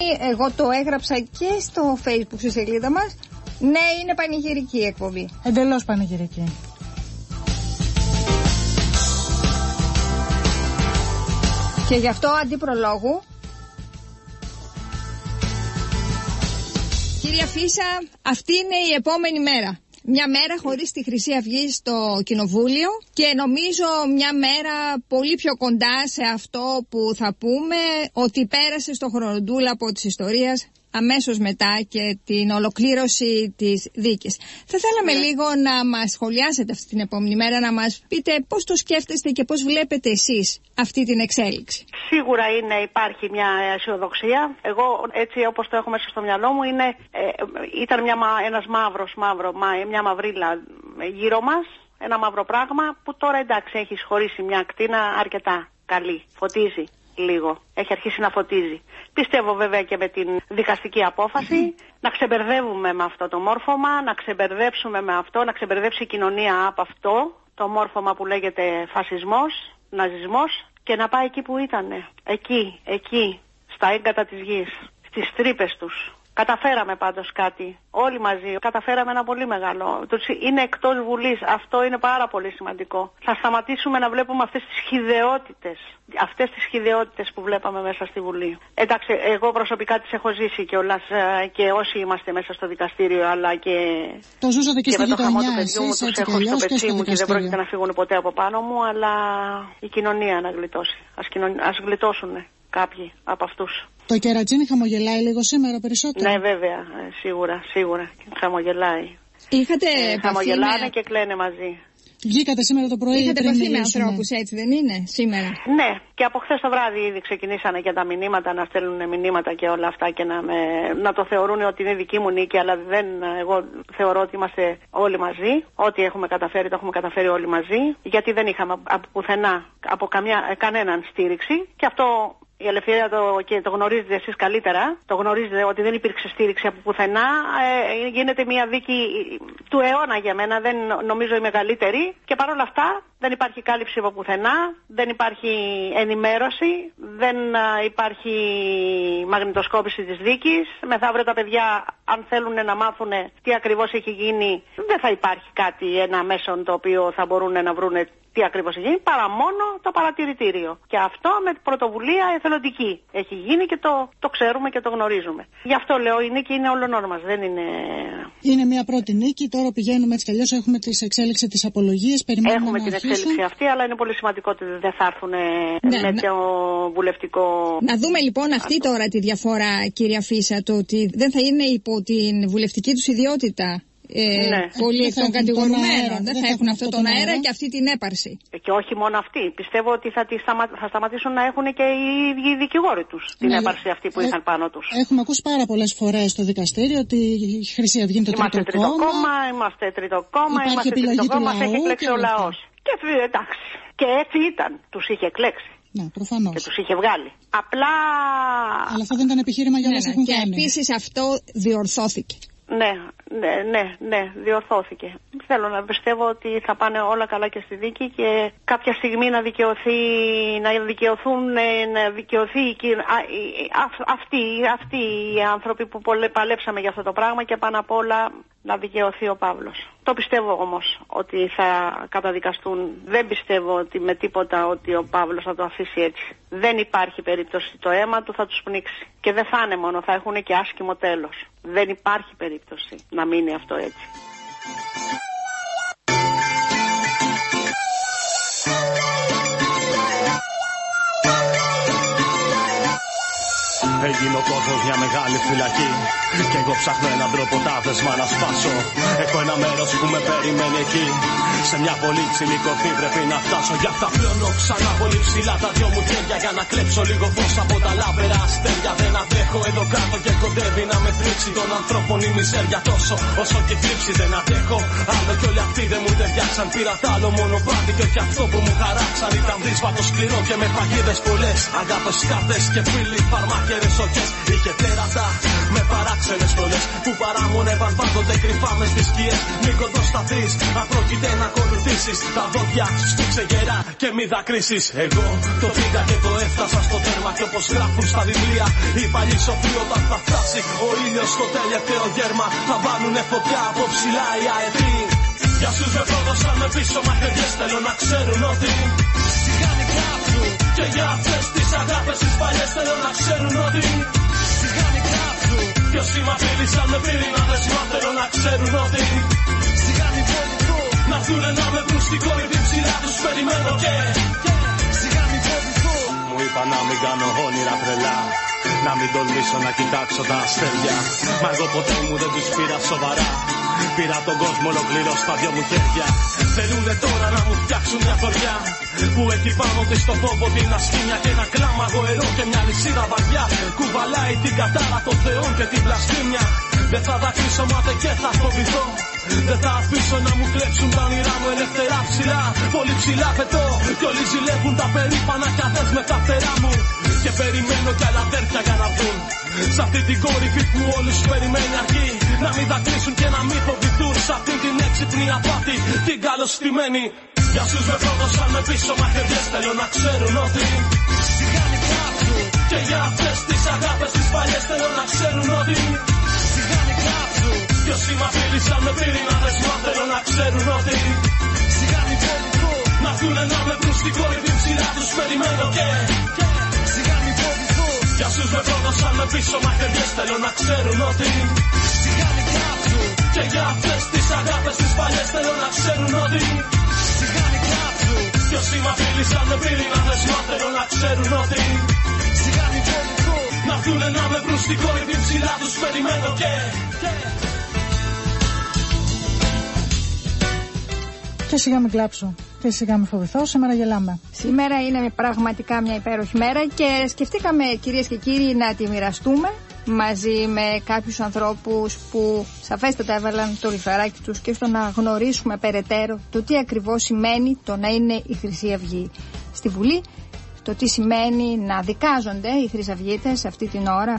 εγώ το έγραψα και στο Facebook στη σελίδα μας. Ναι, είναι πανηγυρική η εκπομπή. Εντελώς πανηγυρική. Και γι' αυτό αντί προλόγου, κυρία Φίσα, αυτή είναι η επόμενη μέρα. Μια μέρα χωρίς τη Χρυσή Αυγή στο Κοινοβούλιο και νομίζω μια μέρα πολύ πιο κοντά σε αυτό που θα πούμε ότι πέρασε στο χρονοτούλαπο της ιστορίας αμέσως μετά και την ολοκλήρωση της δίκης. Θα θέλαμε λίγο να μας σχολιάσετε αυτή την επόμενη μέρα, να μας πείτε πώς το σκέφτεστε και πώς βλέπετε εσείς αυτή την εξέλιξη. Σίγουρα υπάρχει μια αισιοδοξία. Εγώ έτσι όπως το έχω μέσα στο μυαλό μου ήταν ένας μια μαυρίλα γύρω μας, ένα μαύρο πράγμα που τώρα εντάξει έχει σχωρίσει μια ακτίνα αρκετά καλή, φωτίζει λίγο, έχει αρχίσει να φωτίζει. Πιστεύω βέβαια και με την δικαστική απόφαση να ξεμπερδεύουμε με αυτό το μόρφωμα, να ξεμπερδέψουμε με αυτό, να ξεμπερδέψει η κοινωνία από αυτό το μόρφωμα που λέγεται φασισμός, ναζισμός και να πάει εκεί που ήτανε. Εκεί, στα έγκατα της γης, στις τρύπες τους. Καταφέραμε πάντως κάτι, όλοι μαζί, καταφέραμε ένα πολύ μεγάλο. Είναι εκτός Βουλής, αυτό είναι πάρα πολύ σημαντικό. Θα σταματήσουμε να βλέπουμε αυτές τις χυδαιότητες που βλέπαμε μέσα στη Βουλή. Εντάξει, εγώ προσωπικά τις έχω ζήσει κιόλας και όσοι είμαστε μέσα στο δικαστήριο, αλλά και... Το ζούσατε και στη γειτονιά, του παιδιού μου, τους έχω στο πετσί μου και δεν πρόκειται να φύγουν ποτέ από πάνω μου, αλλά η κοινωνία να γλιτώσει. Ας γλιτώσουν κάποιοι από αυτούς. Το κερατζίνι χαμογελάει λίγο σήμερα περισσότερο. Ναι, βέβαια, σίγουρα. Χαμογελάει. Χαμογελάνε και κλαίνε μαζί. Βγήκατε σήμερα το πρωί. Είχατε επαφή με ανθρώπους έτσι, δεν είναι, σήμερα? Ναι, και από χθες το βράδυ ήδη ξεκινήσανε και τα μηνύματα, να στέλνουν μηνύματα και όλα αυτά και να το θεωρούν ότι είναι δική μου νίκη, αλλά εγώ θεωρώ ότι είμαστε όλοι μαζί. Ό,τι έχουμε καταφέρει, το έχουμε καταφέρει όλοι μαζί, γιατί δεν είχαμε από πουθενά, από κανέναν στήριξη και αυτό. Η Ελευθερία και το γνωρίζετε εσείς καλύτερα, το γνωρίζετε ότι δεν υπήρξε στήριξη από πουθενά, γίνεται μια δίκη του αιώνα για μένα, δεν νομίζω η μεγαλύτερη και παρόλα αυτά δεν υπάρχει κάλυψη από πουθενά, δεν υπάρχει ενημέρωση, δεν υπάρχει μαγνητοσκόπηση της δίκης. Μεθαύριο τα παιδιά αν θέλουν να μάθουν τι ακριβώς έχει γίνει δεν θα υπάρχει ένα μέσον το οποίο θα μπορούν να βρούνε τι ακριβώς έχει γίνει, παρά μόνο το παρατηρητήριο. Και αυτό με πρωτοβουλία εθελοντική έχει γίνει και το ξέρουμε και το γνωρίζουμε. Γι' αυτό λέω η νίκη είναι όλων μας, δεν είναι... Είναι μια πρώτη νίκη, τώρα πηγαίνουμε έτσι κι αλλιώς, έχουμε τις εξέλιξη της απολογίας, περιμένουμε έχουμε την εξέλιξη αυτή, αλλά είναι πολύ σημαντικό ότι δεν θα έρθουν με το βουλευτικό... Να δούμε λοιπόν αυτή τώρα τη διαφορά, κυρία Φίσα, το ότι δεν θα είναι υπό την βουλευτική τους ιδιότητα. Πολλοί εκ των κατηγορουμένων δεν θα έχουν αυτόν τον αέρα και αυτή την έπαρση. Και όχι μόνο αυτοί. Πιστεύω ότι θα σταματήσουν να έχουν και οι ίδιοι δικηγόροι τους την έπαρση αυτή που είχαν πάνω τους. Έχουμε ακούσει πάρα πολλές φορές στο δικαστήριο ότι η Χρυσή Αυγή είναι το τρίτο κόμμα. Είμαστε τρίτο κόμμα, μας έχει εκλέξει ο λαός. Και εντάξει. Και έτσι ήταν. Τους είχε εκλέξει. Ναι, προφανώς. Και τους είχε βγάλει. Απλά. Αλλά αυτό δεν ήταν επιχείρημα για να έχουν κάνει. Και επίσης αυτό διορθώθηκε. Ναι, διορθώθηκε. Θέλω να πιστεύω ότι θα πάνε όλα καλά και στη δίκη και κάποια στιγμή να δικαιωθεί αυτοί οι άνθρωποι που παλέψαμε για αυτό το πράγμα και πάνω απ' όλα να δικαιωθεί ο Παύλος. Το πιστεύω όμως ότι θα καταδικαστούν. Δεν πιστεύω ότι με τίποτα ότι ο Παύλος θα το αφήσει έτσι. Δεν υπάρχει περίπτωση, το αίμα του θα τους πνίξει. Και δεν θα είναι μόνο, θα έχουν και άσχημο τέλος. Δεν υπάρχει περίπτωση να μείνει αυτό έτσι. Έγινε ο κόσμος μια μεγάλη φυλακή κι εγώ ψάχνω έναν τρόπο τα δεσμά να σπάσω. Έχω ένα μέρος που με περιμένει εκεί, σε μια πολύ ψηλή κορφή πρέπει να φτάσω. Γι' αυτά πλώνω ξανά πολύ ψηλά τα δυο μου χέρια για να κλέψω λίγο φως από τα λάμπερα αστέρια. Δεν αντέχω εδώ κάτω και κοντεύει να με θλίψει των ανθρώπων η μιζέρια τόσο όσο και θλίψη δεν αντέχω. Άλλο κι όλοι αυτοί δεν μου ταιριάξαν. Πήρα τ' άλλο μονοπάτι και όχι αυτό που μου χαράξαν. Ήταν δύσβατο σκληρό και με παγίδες πολλές. Αγάπες, σκάτες και φίλοι, φαρμάκερες οκές. Είχε τέρατα με παράξενες στολές που παράμονευαν πάντοτε κρυφά μες τις σκιές, μην κοντοσταθείς. Αν πρόκειται να ακολουθήσεις, τα δόντια σου σφίξε γερά και μη δακρύσεις. Εγώ το πήγα και το έφτασα στο τέρμα. Και όπως γράφουν στα βιβλία, οι παλιοί σοφοί, όταν θα φτάσει ο ήλιος στο τελευταίο γέρμα, θα βάλουνε φωτιά από ψηλά οι αετοί. Για όσους με πρόδωσαν με πίσω μαχαιριές, θέλω να ξέρουν ότι σιγάνει κάψου. Και για αυτές τις αγάπες τις παλιές, θέλω να ξέρουν ότι σιγάνει κάψου. Και όσοι μ' απειλήσαν με πυρηνάδες, μα θέλω να ξέρουν ότι σιγάνει βολικό. Να έρθουνε να με βρουν στην κορυφή ψηλά, τους περιμένω και σιγάνει βολικό. Μου είπα να μην κάνω όνειρα τρελά, να μην τολμήσω να κοιτάξω τα αστέρια. Μα εγώ ποτέ μου δεν τους πήρα σοβαρά. Πήρα τον κόσμο ολοκληρώ στα δυο μου χέρια. Θέλουνε τώρα να μου φτιάξουν μια χωριά που εκεί πάνω της στο φόβο την ασκήνια. Και ένα κλάμα γοερό και μια λυσίδα βαριά κουβαλάει την κατάρα των θεών και την πλαστήμια. Δεν θα δακρύσω μάται και θα φοβηθώ. Δεν θα αφήσω να μου κλέψουν τα όνειρά μου ελευθερά ψηλά. Πολύ ψηλά πετώ κι όλοι ζηλεύουν τα περήφανα κι αδές με τα φτερά μου. Και περιμένω κι άλλα αδέρφια για να βγουν σ' αυτή την κορυφή που όλους περιμένει αρκεί. Να μην δακρύσουν και να μην φοβηθούν σ' αυτή την έξυπνη απάτη, την καλοστημένη. Για όσους με πρόδωσαν με πίσω μαχαιριές, θέλω να ξέρουν ότι σιγάνει κάψου. Και για αυτές τις αγάπες τις παλιές, θέλω να ξέρουν ότι σιγάνει κάψου. Κι όσοι μ' απειλήσαν με πυρηνάδες, μα θέλω να ξέρουν ότι σιγάνει βολικό. Να έρθουνε να με βρουν στην κορυφή ψηλά, τους περιμένω και σιγάνει βολικό. Για όσους με πρόδωσαν με πίσω μαχαιριές, θέλω να ξέρουν ότι σιγάνει κάψου. Και για αυτές τις αγάπες τις παλιές, θέλω να ξέρουν ότι σιγάνει κάψου. Κι όσοι μ' απειλήσαν με πυρηνάδες, μα θέλω να ξέρουν ότι σιγάνει βολικό. Να έρθουνε να με βρουν στην κορυφή ψηλά, τους περιμένω και σιγά με κλάψω και σιγά με φοβηθώ. Σήμερα γελάμε. Σήμερα είναι πραγματικά μια υπέροχη μέρα και σκεφτήκαμε, κυρίες και κύριοι, να τη μοιραστούμε μαζί με κάποιους ανθρώπους που σαφέστατα έβαλαν το λιθαράκι τους και στο να γνωρίσουμε περαιτέρω το τι ακριβώς σημαίνει το να είναι η Χρυσή Αυγή στη Βουλή, το τι σημαίνει να δικάζονται οι χρυσαυγίτες αυτή την ώρα.